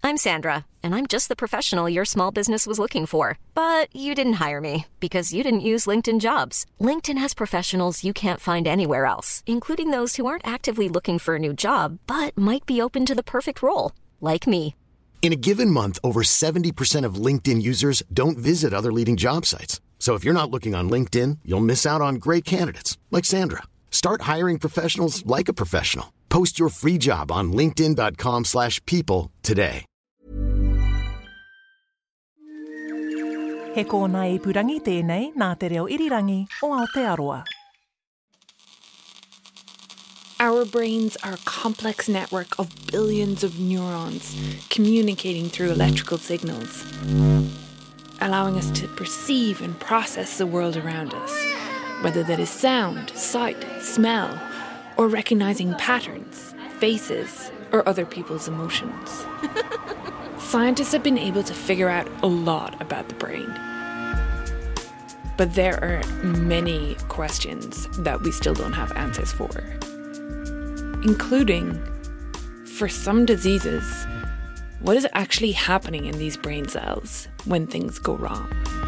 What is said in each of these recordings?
I'm Sandra, and I'm just the professional your small business was looking for. But you didn't hire me because you didn't use LinkedIn Jobs. LinkedIn has professionals you can't find anywhere else, including those who aren't actively looking for a new job, but might be open to the perfect role, like me. In a given month, over 70% of LinkedIn users don't visit other leading job sites. So if you're not looking on LinkedIn, you'll miss out on great candidates like Sandra. Start hiring professionals like a professional. Post your free job on linkedin.com/people today. He kōna I purangi tēnei nā te reo irirangi o Aotearoa. Our brains are a complex network of billions of neurons communicating through electrical signals, allowing us to perceive and process the world around us, whether that is sound, sight, smell, or recognizing patterns, faces, or other people's emotions. Scientists have been able to figure out a lot about the brain. But there are many questions that we still don't have answers for. Including, for some diseases, what is actually happening in these brain cells when things go wrong?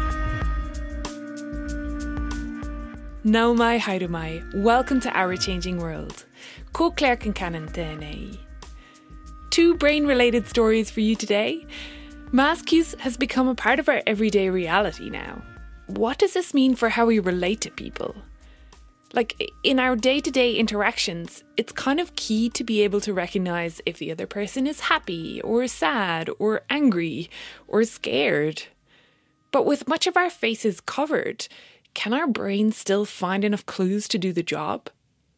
Nau mai, haere mai. Welcome to Our Changing World. Ko Claire Kincannon tēnei. 2 brain-related stories for you today. Mass cues has become a part of our everyday reality now. What does this mean for how we relate to people? Like, in our day-to-day interactions, it's kind of key to be able to recognise if the other person is happy or sad or angry or scared. But with much of our faces covered, can our brain still find enough clues to do the job?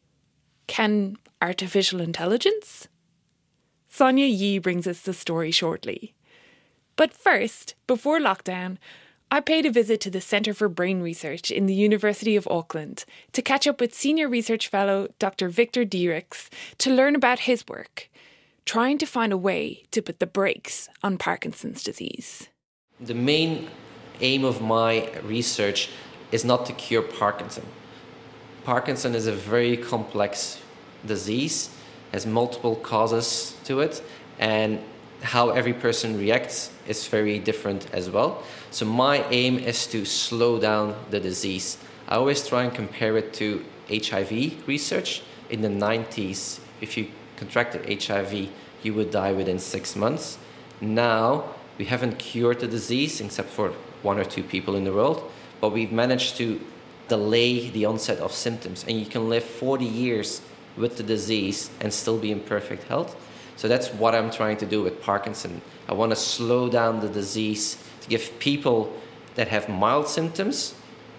Can artificial intelligence? Sonia Yi brings us the story shortly. But first, before lockdown, I paid a visit to the Centre for Brain Research in the University of Auckland to catch up with Senior Research Fellow Dr. Victor Dierickx to learn about his work, trying to find a way to put the brakes on Parkinson's disease. The main aim of my research is not to cure Parkinson. Parkinson is a very complex disease, has multiple causes to it, and how every person reacts is very different as well. So my aim is to slow down the disease. I always try and compare it to HIV research. In the 90s, if you contracted HIV, you would die within 6 months. Now, we haven't cured the disease, except for 1 or 2 people in the world, but we've managed to delay the onset of symptoms. And you can live 40 years with the disease and still be in perfect health. So that's what I'm trying to do with Parkinson. I want to slow down the disease to give people that have mild symptoms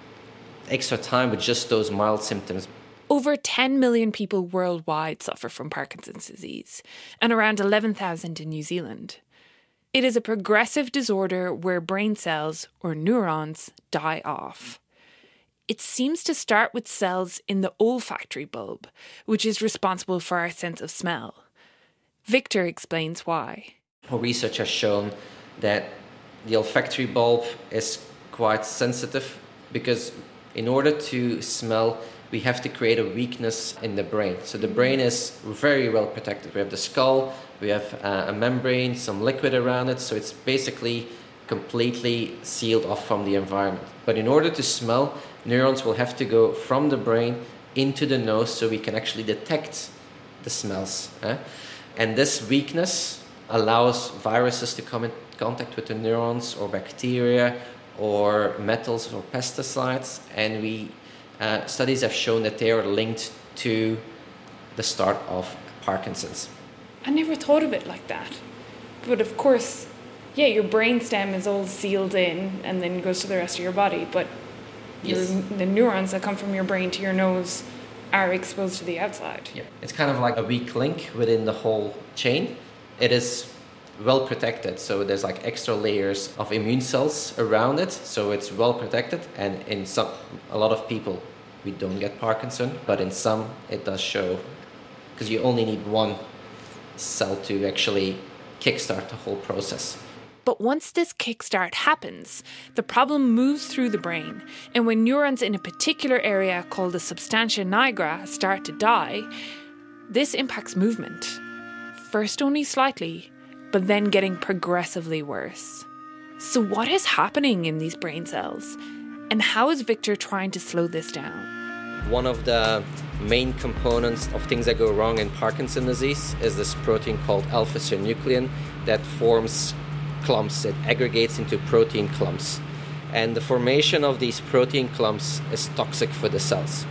extra time with just those mild symptoms. Over 10 million people worldwide suffer from Parkinson's disease, and around 11,000 in New Zealand. It is a progressive disorder where brain cells, or neurons, die off. It seems to start with cells in the olfactory bulb, which is responsible for our sense of smell. Victor explains why. Our research has shown that the olfactory bulb is quite sensitive because in order to smell, we have to create a weakness in the brain. So the brain is very well protected. We have the skull, we have a membrane, some liquid around it, so it's basically completely sealed off from the environment. But in order to smell, neurons will have to go from the brain into the nose so we can actually detect the smells. And this weakness allows viruses to come in contact with the neurons or bacteria or metals or pesticides. And studies have shown that they are linked to the start of Parkinson's. I never thought of it like that. But of course, yeah, your brainstem is all sealed in and then goes to the rest of your body. But yes, the neurons that come from your brain to your nose are exposed to the outside. Yeah, it's kind of like a weak link within the whole chain. It is well protected, so there's like extra layers of immune cells around it, so it's well protected. And in a lot of people, we don't get Parkinson, but in some, it does show, because you only need one cell to actually kickstart the whole process. But once this kickstart happens, the problem moves through the brain, and when neurons in a particular area called the substantia nigra start to die, this impacts movement. First only slightly, but then getting progressively worse. So what is happening in these brain cells? And how is Victor trying to slow this down? One of the main components of things that go wrong in Parkinson's disease is this protein called alpha-synuclein that forms clumps. It aggregates into protein clumps. And the formation of these protein clumps is toxic for the cells.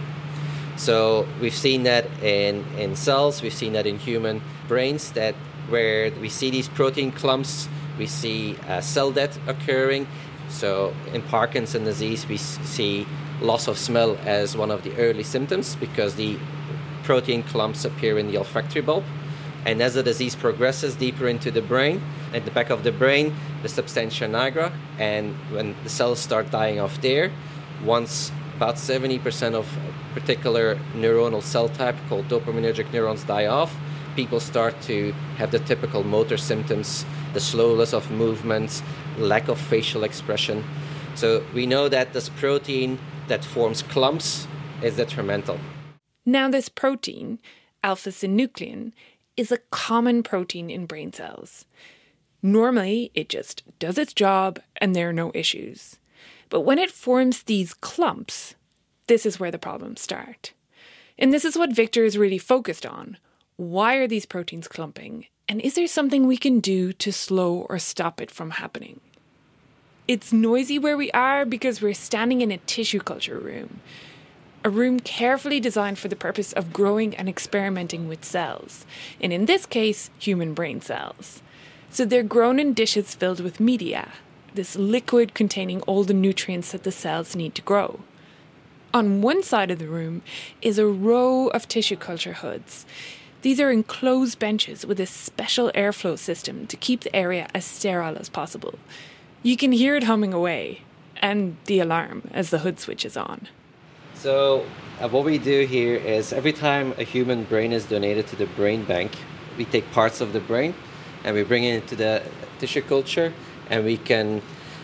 So we've seen that in cells, we've seen that in human brains, that where we see these protein clumps, we see cell death occurring. So in Parkinson's disease, we see loss of smell as one of the early symptoms because the protein clumps appear in the olfactory bulb. And as the disease progresses deeper into the brain, at the back of the brain, the substantia nigra, and when the cells start dying off there, once about 70% of a particular neuronal cell type called dopaminergic neurons die off, people start to have the typical motor symptoms, the slowness of movements, lack of facial expression. So we know that this protein that forms clumps is detrimental. Now this protein, alpha-synuclein, is a common protein in brain cells. Normally, it just does its job and there are no issues. But when it forms these clumps, this is where the problems start. And this is what Victor is really focused on. Why are these proteins clumping? And is there something we can do to slow or stop it from happening? It's noisy where we are because we're standing in a tissue culture room. A room carefully designed for the purpose of growing and experimenting with cells. And in this case, human brain cells. So they're grown in dishes filled with media, this liquid containing all the nutrients that the cells need to grow. On one side of the room is a row of tissue culture hoods. These are enclosed benches with a special airflow system to keep the area as sterile as possible. You can hear it humming away, and the alarm as the hood switches on. So what we do here is every time a human brain is donated to the brain bank, we take parts of the brain and we bring it into the tissue culture, and we can,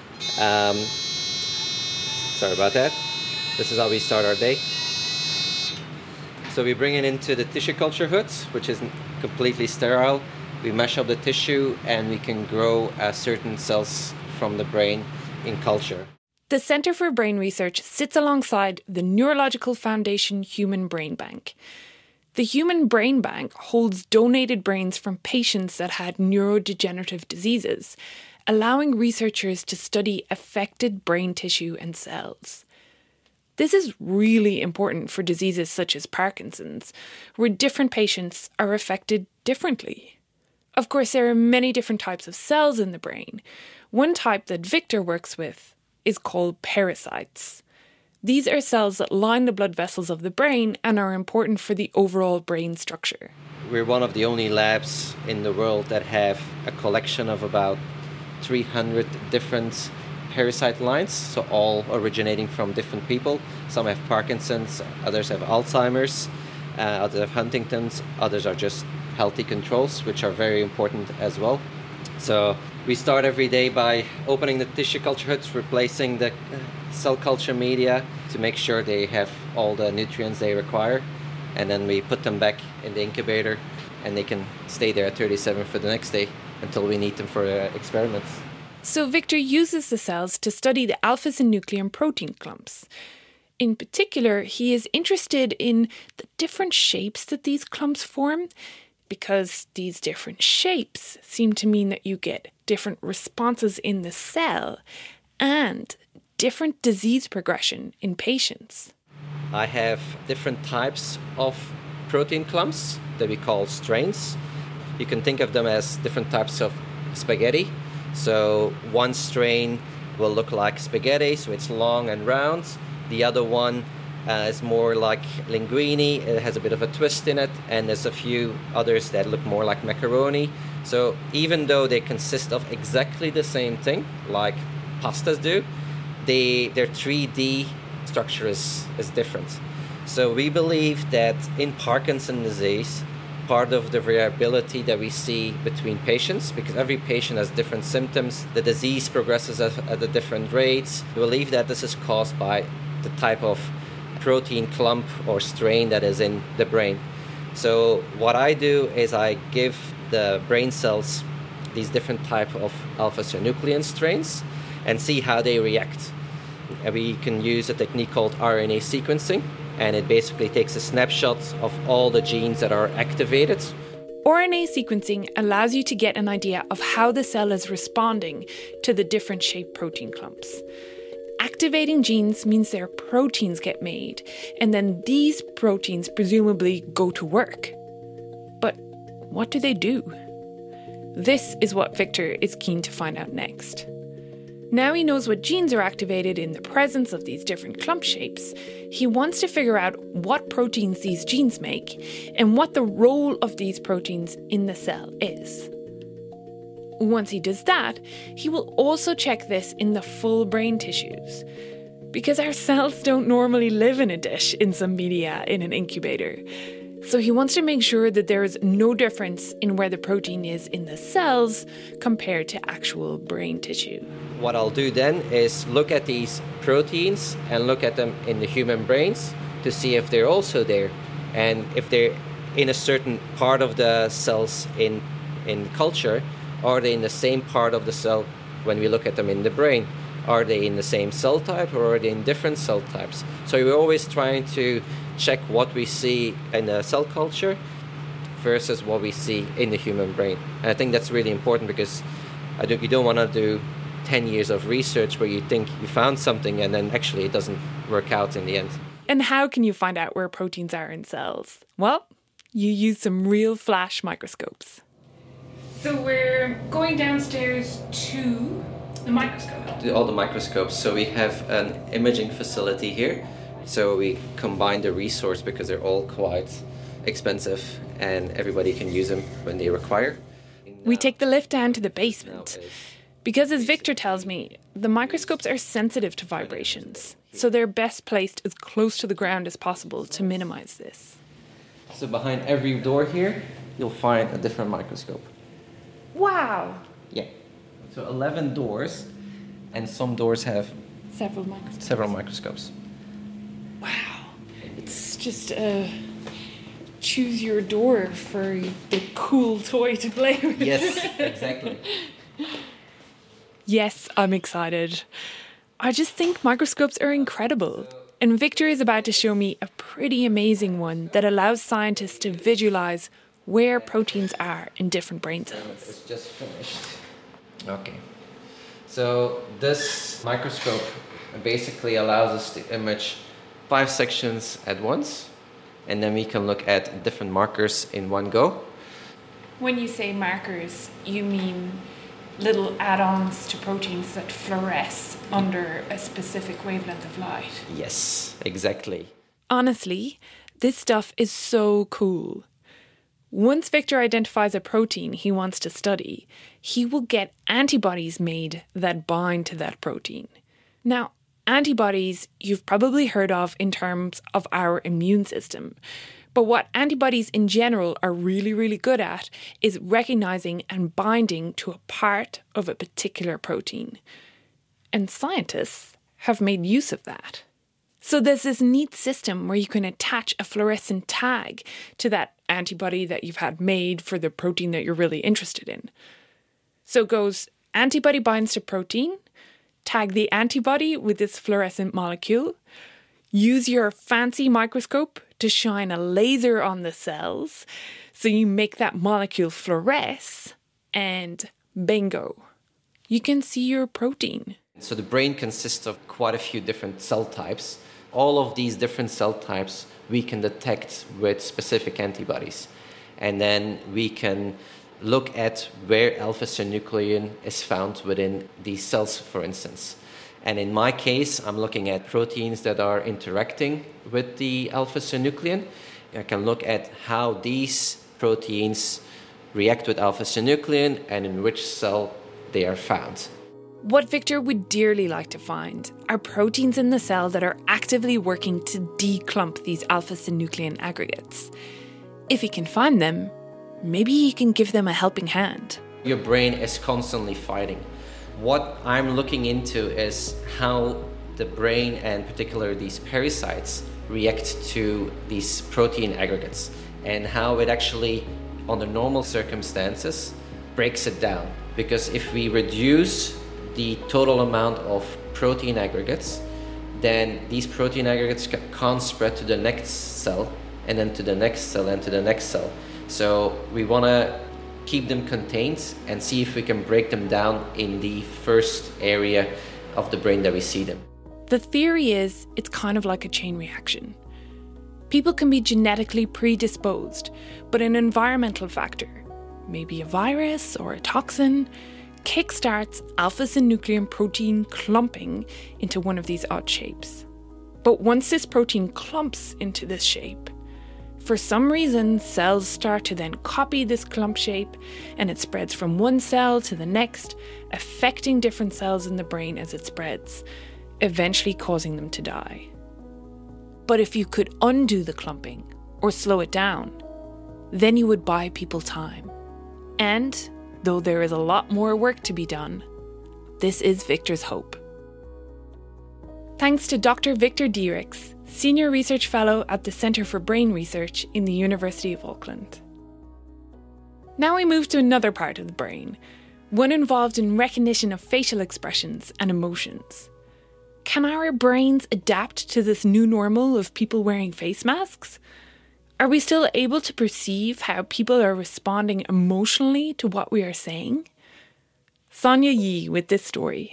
sorry about that. This is how we start our day. So we bring it into the tissue culture hoods, which is completely sterile. We mash up the tissue and we can grow certain cells from the brain in culture. The Centre for Brain Research sits alongside the Neurological Foundation Human Brain Bank. The Human Brain Bank holds donated brains from patients that had neurodegenerative diseases, allowing researchers to study affected brain tissue and cells. This is really important for diseases such as Parkinson's, where different patients are affected differently. Of course, there are many different types of cells in the brain. One type that Victor works with is called pericytes. These are cells that line the blood vessels of the brain and are important for the overall brain structure. We're one of the only labs in the world that have a collection of about 300 different pericyte lines, so all originating from different people. Some have Parkinson's, others have Alzheimer's, others have Huntington's, others are just healthy controls, which are very important as well. So we start every day by opening the tissue culture hoods, replacing the cell culture media to make sure they have all the nutrients they require. And then we put them back in the incubator and they can stay there at 37 for the next day until we need them for experiments. So Victor uses the cells to study the alpha-synuclein protein clumps. In particular, he is interested in the different shapes that these clumps form, because these different shapes seem to mean that you get different responses in the cell and different disease progression in patients. I have different types of protein clumps that we call strains. You can think of them as different types of spaghetti. So one strain will look like spaghetti, so it's long and round. The other one is more like linguine. It has a bit of a twist in it, and there's a few others that look more like macaroni. So even though they consist of exactly the same thing, like pastas do, their 3D structure is different. So we believe that in Parkinson's disease, part of the variability that we see between patients, because every patient has different symptoms, the disease progresses at a different rates. We believe that this is caused by the type of protein clump or strain that is in the brain. So what I do is I give the brain cells these different type of alpha-synuclein strains and see how they react. We can use a technique called RNA sequencing, and it basically takes a snapshot of all the genes that are activated. RNA sequencing allows you to get an idea of how the cell is responding to the different shaped protein clumps. Activating genes means their proteins get made, and then these proteins presumably go to work. But what do they do? This is what Victor is keen to find out next. Now he knows what genes are activated in the presence of these different clump shapes. He wants to figure out what proteins these genes make and what the role of these proteins in the cell is. Once he does that, he will also check this in the full brain tissues. Because our cells don't normally live in a dish in some media in an incubator. So he wants to make sure that there is no difference in where the protein is in the cells compared to actual brain tissue. What I'll do then is look at these proteins and look at them in the human brains to see if they're also there. And if they're in a certain part of the cells in culture, are they in the same part of the cell when we look at them in the brain? Are they in the same cell type or are they in different cell types? So we're always trying to check what we see in the cell culture versus what we see in the human brain. And I think that's really important because you don't want to do 10 years of research where you think you found something and then actually it doesn't work out in the end. And how can you find out where proteins are in cells? Well, you use some real flash microscopes. So we're going downstairs to the microscope. All the microscopes. So we have an imaging facility here. So we combine the resource because they're all quite expensive and everybody can use them when they require. We take the lift down to the basement. Because as Victor tells me, the microscopes are sensitive to vibrations. So they're best placed as close to the ground as possible to minimize this. So behind every door here, you'll find a different microscope. Wow! Yeah. So 11 doors, and some doors have several microscopes. Wow. It's just choose your door for the cool toy to play with. Yes, exactly. Yes, I'm excited. I just think microscopes are incredible. And Victor is about to show me a pretty amazing one that allows scientists to visualize where proteins are in different brain cells. It's just finished. Okay. So this microscope basically allows us to image 5 sections at once, and then we can look at different markers in one go. When you say markers, you mean little add-ons to proteins that fluoresce under a specific wavelength of light. Yes, exactly. Honestly, this stuff is so cool. Once Victor identifies a protein he wants to study, he will get antibodies made that bind to that protein. Now, antibodies you've probably heard of in terms of our immune system. But what antibodies in general are really, really good at is recognizing and binding to a part of a particular protein. And scientists have made use of that. So there's this neat system where you can attach a fluorescent tag to that antibody that you've had made for the protein that you're really interested in. So it goes, antibody binds to protein, tag the antibody with this fluorescent molecule, use your fancy microscope to shine a laser on the cells so you make that molecule fluoresce, and bingo, you can see your protein. So the brain consists of quite a few different cell types. All of these different cell types we can detect with specific antibodies. And then we can look at where alpha-synuclein is found within these cells, for instance. And in my case, I'm looking at proteins that are interacting with the alpha-synuclein. I can look at how these proteins react with alpha-synuclein and in which cell they are found. What Victor would dearly like to find are proteins in the cell that are actively working to declump these alpha-synuclein aggregates. If he can find them, maybe he can give them a helping hand. Your brain is constantly fighting. What I'm looking into is how the brain, and particularly these pericytes, react to these protein aggregates and how it actually, under normal circumstances, breaks it down. Because if we reduce the total amount of protein aggregates, then these protein aggregates can't spread to the next cell, and then to the next cell, and to the next cell. So we want to keep them contained and see if we can break them down in the first area of the brain that we see them. The theory is it's kind of like a chain reaction. People can be genetically predisposed, but an environmental factor, maybe a virus or a toxin, kickstarts alpha-synuclein protein clumping into one of these odd shapes. But once this protein clumps into this shape, for some reason, cells start to then copy this clump shape, and it spreads from one cell to the next, affecting different cells in the brain as it spreads, eventually causing them to die. But if you could undo the clumping, or slow it down, then you would buy people time. And, though there is a lot more work to be done, this is Victor's hope. Thanks to Dr. Victor Dierickx, Senior Research Fellow at the Centre for Brain Research in the University of Auckland. Now we move to another part of the brain, one involved in recognition of facial expressions and emotions. Can our brains adapt to this new normal of people wearing face masks? Are we still able to perceive how people are responding emotionally to what we are saying? Sonia Yee with this story.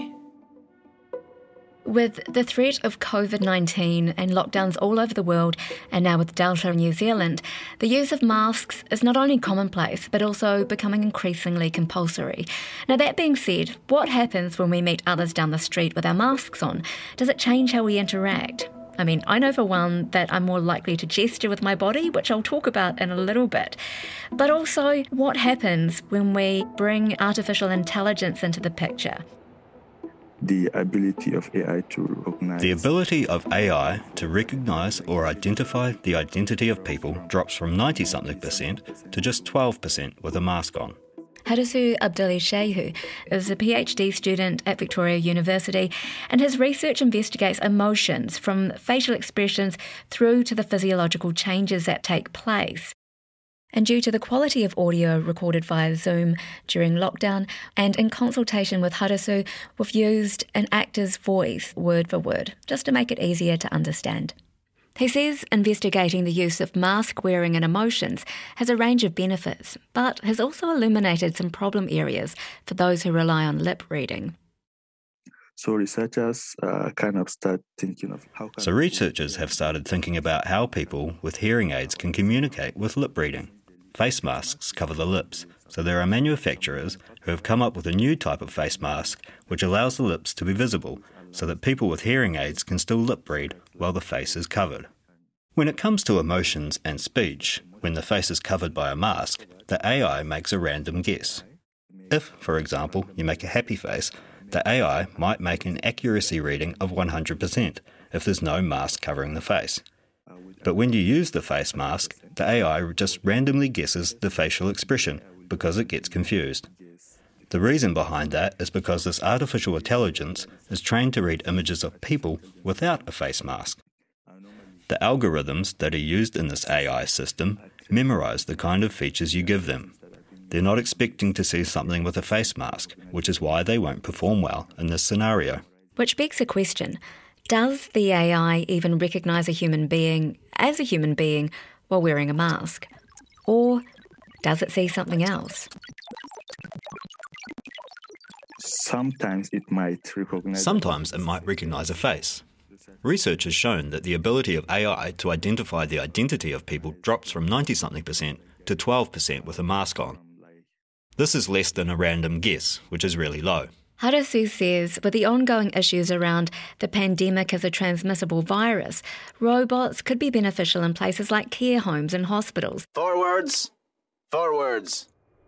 With the threat of COVID-19 and lockdowns all over the world, and now with Delta in New Zealand, the use of masks is not only commonplace, but also becoming increasingly compulsory. Now, that being said, what happens when we meet others down the street with our masks on? Does it change how we interact? I mean, I know for one that I'm more likely to gesture with my body, which I'll talk about in a little bit. But also, what happens when we bring artificial intelligence into the picture? The ability of AI to recognize... The ability of AI to recognise or identify the identity of people drops from 90-something% to just 12% with a mask on. Harisu Abdulli-Shehu is a PhD student at Victoria University, and his research investigates emotions from facial expressions through to the physiological changes that take place. And due to the quality of audio recorded via Zoom during lockdown and in consultation with Harisu, we've used an actor's voice word for word, just to make it easier to understand. He says investigating the use of mask wearing and emotions has a range of benefits, but has also illuminated some problem areas for those who rely on lip reading. So researchers start thinking of how... So researchers have started thinking about how people with hearing aids can communicate with lip reading. Face masks cover the lips, so there are manufacturers who have come up with a new type of face mask which allows the lips to be visible, so that people with hearing aids can still lip read while the face is covered. When it comes to emotions and speech, when the face is covered by a mask, the AI makes a random guess. If, for example, you make a happy face, the AI might make an accuracy reading of 100% if there's no mask covering the face. But when you use the face mask, the AI just randomly guesses the facial expression because it gets confused. The reason behind that is because this artificial intelligence is trained to read images of people without a face mask. The algorithms that are used in this AI system memorize the kind of features you give them. They're not expecting to see something with a face mask, which is why they won't perform well in this scenario. Which begs a question. Does the AI even recognise a human being as a human being while wearing a mask? Or does it see something else? Sometimes it might recognise a face. Research has shown that the ability of AI to identify the identity of people drops from 90-something% to 12% with a mask on. This is less than a random guess, which is really low. Harisu says with the ongoing issues around the pandemic as a transmissible virus, robots could be beneficial in places like care homes and hospitals. Forwards! Forwards!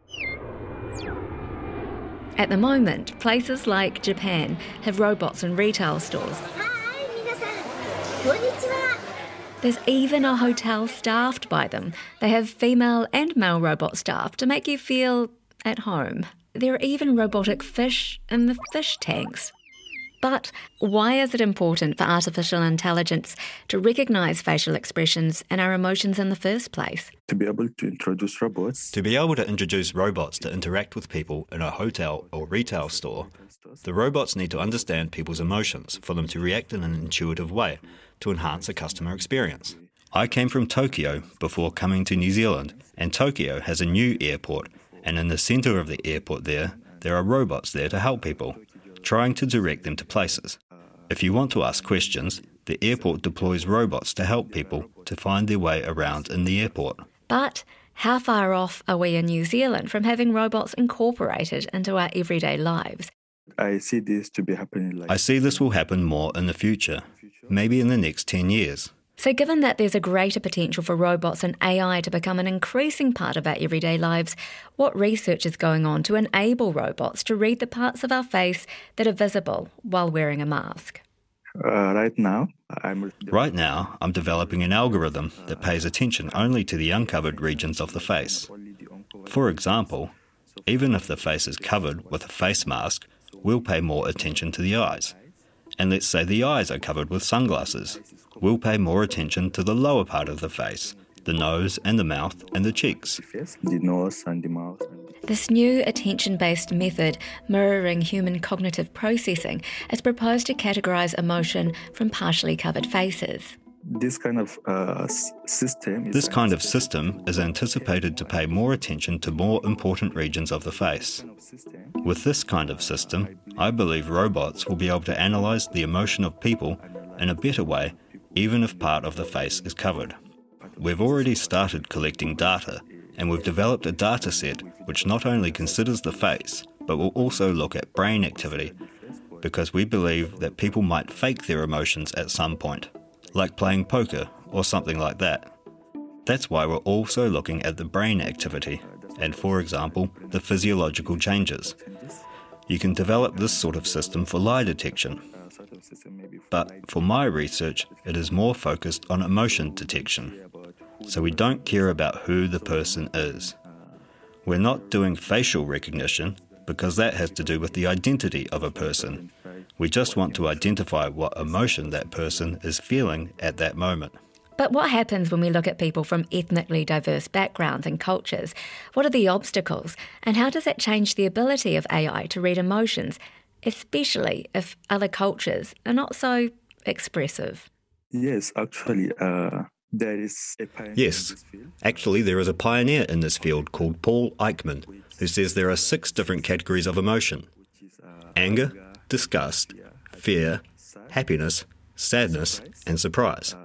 At the moment, places like Japan have robots in retail stores. There's even a hotel staffed by them. They have female and male robot staff to make you feel at home. There are even robotic fish in the fish tanks. But why is it important for artificial intelligence to recognise facial expressions and our emotions in the first place? To be able to introduce robots. To be able to introduce robots to interact with people in a hotel or retail store, the robots need to understand people's emotions for them to react in an intuitive way to enhance a customer experience. I came from Tokyo before coming to New Zealand, and Tokyo has a new airport, and in the centre of the airport there are robots there to help people, trying to direct them to places. If you want to ask questions, the airport deploys robots to help people to find their way around in the airport. But how far off are we in New Zealand from having robots incorporated into our everyday lives? I see this to be happening. I see this will happen more in the future, maybe in the next 10 years. So given that there's a greater potential for robots and AI to become an increasing part of our everyday lives, what research is going on to enable robots to read the parts of our face that are visible while wearing a mask? Right now, I'm developing an algorithm that pays attention only to the uncovered regions of the face. For example, even if the face is covered with a face mask, we'll pay more attention to the eyes. And let's say the eyes are covered with sunglasses. We'll pay more attention to the lower part of the face, the nose and the mouth and the cheeks. The nose and the mouth. This new attention-based method, mirroring human cognitive processing, is proposed to categorise emotion from partially covered faces. This kind of system is anticipated to pay more attention to more important regions of the face. With this kind of system, I believe robots will be able to analyse the emotion of people in a better way, even if part of the face is covered. We've already started collecting data, and we've developed a data set which not only considers the face, but will also look at brain activity, because we believe that people might fake their emotions at some point, like playing poker or something like that. That's why we're also looking at the brain activity and, for example, the physiological changes. You can develop this sort of system for lie detection. But for my research, it is more focused on emotion detection. So we don't care about who the person is. We're not doing facial recognition because that has to do with the identity of a person. We just want to identify what emotion that person is feeling at that moment. But what happens when we look at people from ethnically diverse backgrounds and cultures? What are the obstacles? And how does that change the ability of AI to read emotions, especially if other cultures are not so expressive? Yes, actually, there is a pioneer. Yes, actually there is a pioneer in this field called Paul Eichmann, who says there are 6 different categories of emotion: anger, disgust, fear, happiness, sadness, and surprise.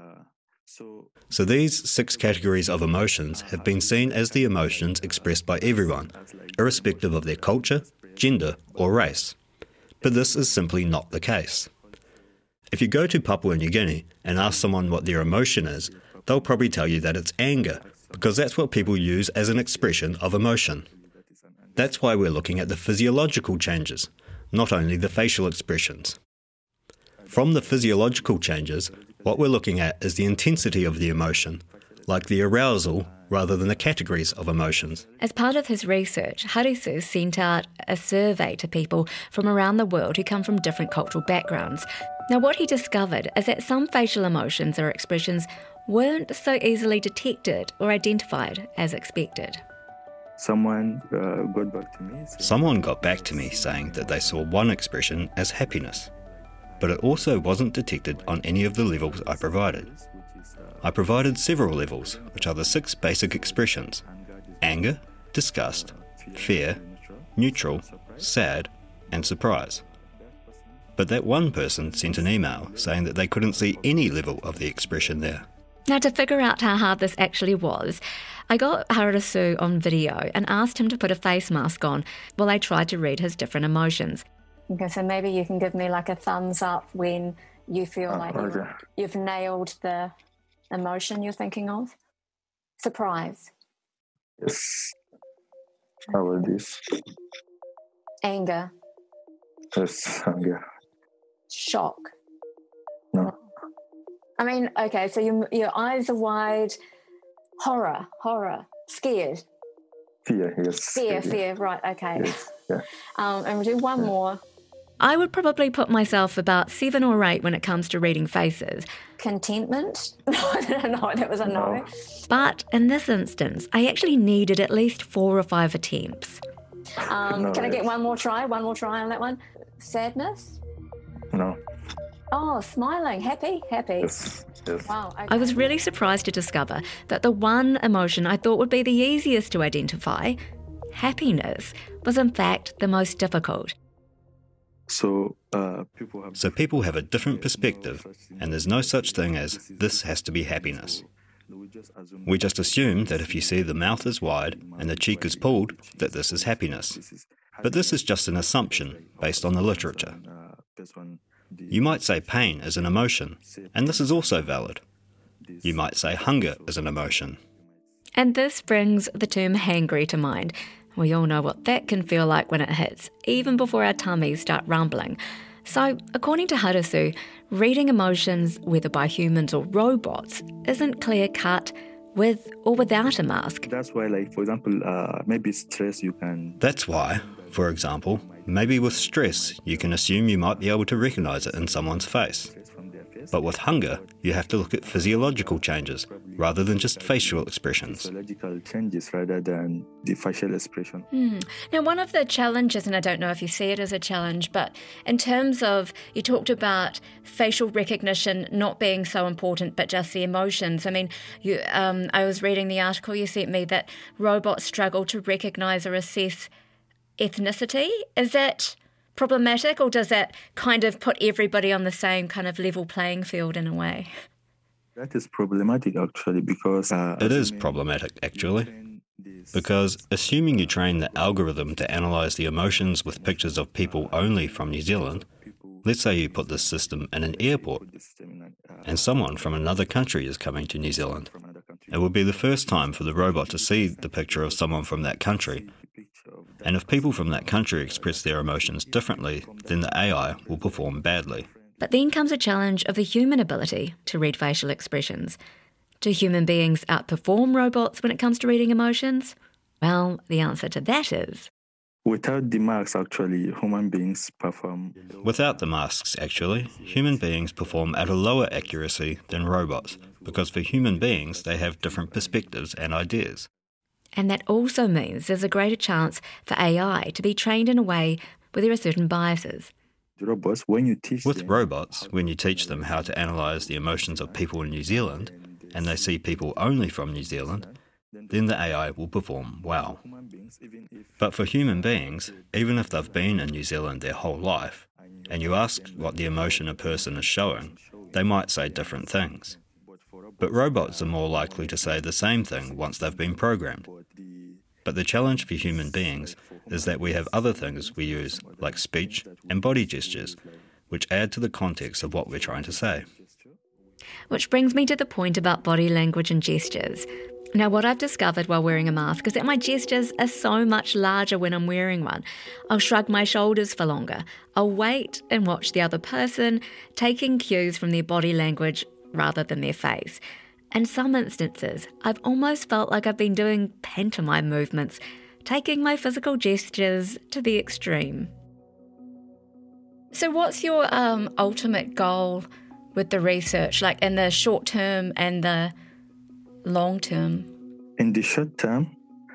So these 6 categories of emotions have been seen as the emotions expressed by everyone, irrespective of their culture, gender, or race. But this is simply not the case. If you go to Papua New Guinea and ask someone what their emotion is, they'll probably tell you that it's anger, because that's what people use as an expression of emotion. That's why we're looking at the physiological changes, not only the facial expressions. From the physiological changes, what we're looking at is the intensity of the emotion, like the arousal rather than the categories of emotions. As part of his research, Harisu sent out a survey to people from around the world who come from different cultural backgrounds. Now, what he discovered is that some facial emotions or expressions weren't so easily detected or identified as expected. Someone got back to me saying that they saw one expression as happiness, but it also wasn't detected on any of the levels I provided. I provided several levels, which are the 6 basic expressions: anger, disgust, fear, neutral, sad, and surprise. But that one person sent an email saying that they couldn't see any level of the expression there. Now, to figure out how hard this actually was, I got Harisu on video and asked him to put a face mask on while I tried to read his different emotions. Okay, so maybe you can give me like a thumbs up when you feel like you've nailed the emotion you're thinking of. Surprise. Yes. How about this? Anger. Yes, anger. Shock. No. I mean, okay, so your eyes are wide. Horror, scared. Fear, yes. Fear, right, okay. Yes, yeah. And we'll do one more. I would probably put myself about 7 or 8 when it comes to reading faces. Contentment? No, that was a no. But in this instance, I actually needed at least 4 or 5 attempts. Can I get one more try on that one? Sadness? No. Oh, smiling, happy? Yes. Wow. Okay. I was really surprised to discover that the one emotion I thought would be the easiest to identify, happiness, was in fact the most difficult. So people have a different perspective, and there's no such thing as this has to be happiness. We just assume that if you see the mouth is wide and the cheek is pulled, that this is happiness. But this is just an assumption based on the literature. You might say pain is an emotion, and this is also valid. You might say hunger is an emotion. And this brings the term hangry to mind. We all know what that can feel like when it hits, even before our tummies start rumbling. So, according to Harasu, reading emotions, whether by humans or robots, isn't clear-cut with or without a mask. That's why, for example, maybe stress you can... That's why, for example, maybe with stress you can assume you might be able to recognise it in someone's face. But with hunger, you have to look at physiological changes rather than just facial expressions. Physiological changes rather than the facial expression. Now, one of the challenges, and I don't know if you see it as a challenge, but in terms of, you talked about facial recognition not being so important, but just the emotions. I mean, I was reading the article you sent me that robots struggle to recognise or assess ethnicity. Is that problematic, or does that kind of put everybody on the same kind of level playing field in a way? That is problematic, actually, because... It is problematic, actually, because assuming you train the algorithm to analyse the emotions with pictures of people only from New Zealand, let's say you put this system in an airport, and someone from another country is coming to New Zealand. It would be the first time for the robot to see the picture of someone from that country. And if people from that country express their emotions differently, then the AI will perform badly. But then comes a challenge of the human ability to read facial expressions. Do human beings outperform robots when it comes to reading emotions? Well, the answer to that is... Without the masks, actually, human beings perform... Without the masks, actually, human beings perform at a lower accuracy than robots, because for human beings, they have different perspectives and ideas. And that also means there's a greater chance for AI to be trained in a way where there are certain biases. Robots, when you teach them how to analyse the emotions of people in New Zealand, and they see people only from New Zealand, then the AI will perform well. But for human beings, even if they've been in New Zealand their whole life, and you ask what the emotion a person is showing, they might say different things. But robots are more likely to say the same thing once they've been programmed. But the challenge for human beings is that we have other things we use, like speech and body gestures, which add to the context of what we're trying to say. Which brings me to the point about body language and gestures. Now, what I've discovered while wearing a mask is that my gestures are so much larger when I'm wearing one. I'll shrug my shoulders for longer. I'll wait and watch the other person, taking cues from their body language rather than their face. In some instances, I've almost felt like I've been doing pantomime movements, taking my physical gestures to the extreme. So what's your ultimate goal with the research, like in the short term and the long term? In the short term,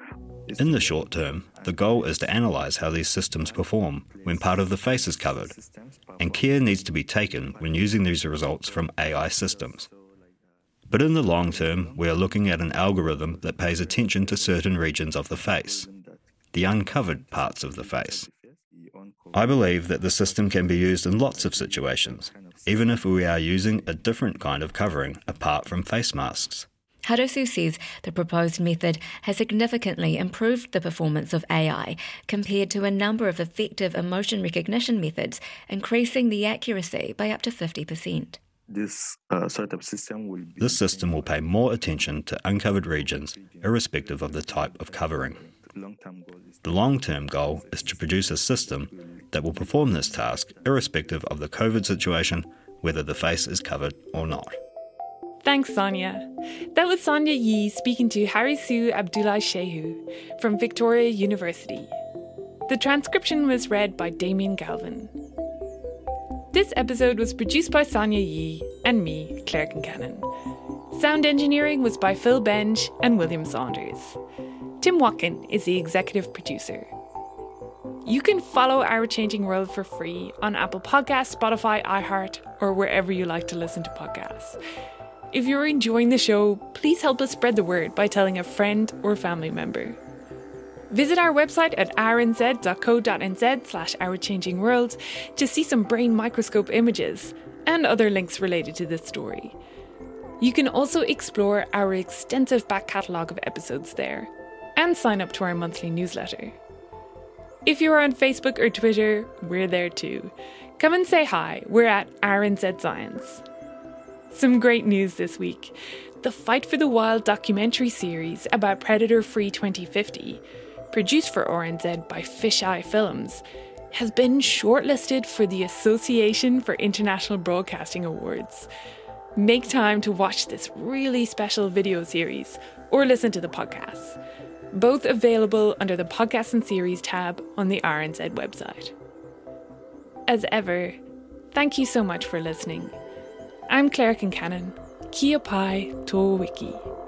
the goal is to analyse how these systems perform when part of the face is covered, and care needs to be taken when using these results from AI systems. But in the long term, we are looking at an algorithm that pays attention to certain regions of the face, the uncovered parts of the face. I believe that the system can be used in lots of situations, even if we are using a different kind of covering apart from face masks. Harasu says the proposed method has significantly improved the performance of AI compared to a number of effective emotion recognition methods, increasing the accuracy by up to 50%. This system will pay more attention to uncovered regions, irrespective of the type of covering. The long-term goal is to produce a system that will perform this task irrespective of the COVID situation, whether the face is covered or not. Thanks, Sonia. That was Sonia Yee speaking to Harisu Abdulai-Shehu from Victoria University. The transcription was read by Damien Galvin. This episode was produced by Sonia Yee and me, Claire Kincannon. Sound engineering was by Phil Benge and William Saunders. Tim Watkin is the executive producer. You can follow Our Changing World for free on Apple Podcasts, Spotify, iHeart, or wherever you like to listen to podcasts. If you're enjoying the show, please help us spread the word by telling a friend or family member. Visit our website at rnz.co.nz/ourchangingworld to see some brain microscope images and other links related to this story. You can also explore our extensive back catalogue of episodes there and sign up to our monthly newsletter. If you're on Facebook or Twitter, we're there too. Come and say hi. We're at RNZ Science. Some great news this week. The Fight for the Wild documentary series about Predator-Free 2050, produced for RNZ by Fisheye Films, has been shortlisted for the Association for International Broadcasting Awards. Make time to watch this really special video series or listen to the podcasts. Both available under the Podcasts and Series tab on the RNZ website. As ever, thank you so much for listening. I'm Claire Kincannon. Kia pai tō wiki.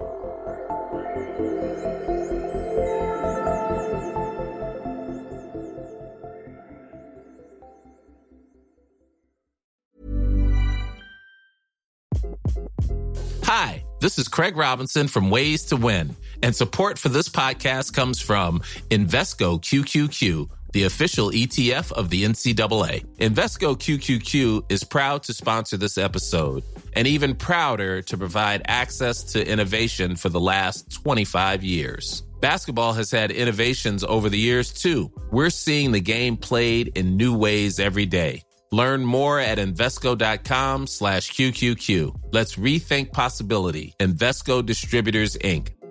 Hi, this is Craig Robinson from Ways to Win, and support for this podcast comes from Invesco QQQ, the official ETF of the NCAA. Invesco QQQ is proud to sponsor this episode, and even prouder to provide access to innovation for the last 25 years. Basketball has had innovations over the years, too. We're seeing the game played in new ways every day. Learn more at Invesco.com/QQQ. Let's rethink possibility. Invesco Distributors, Inc.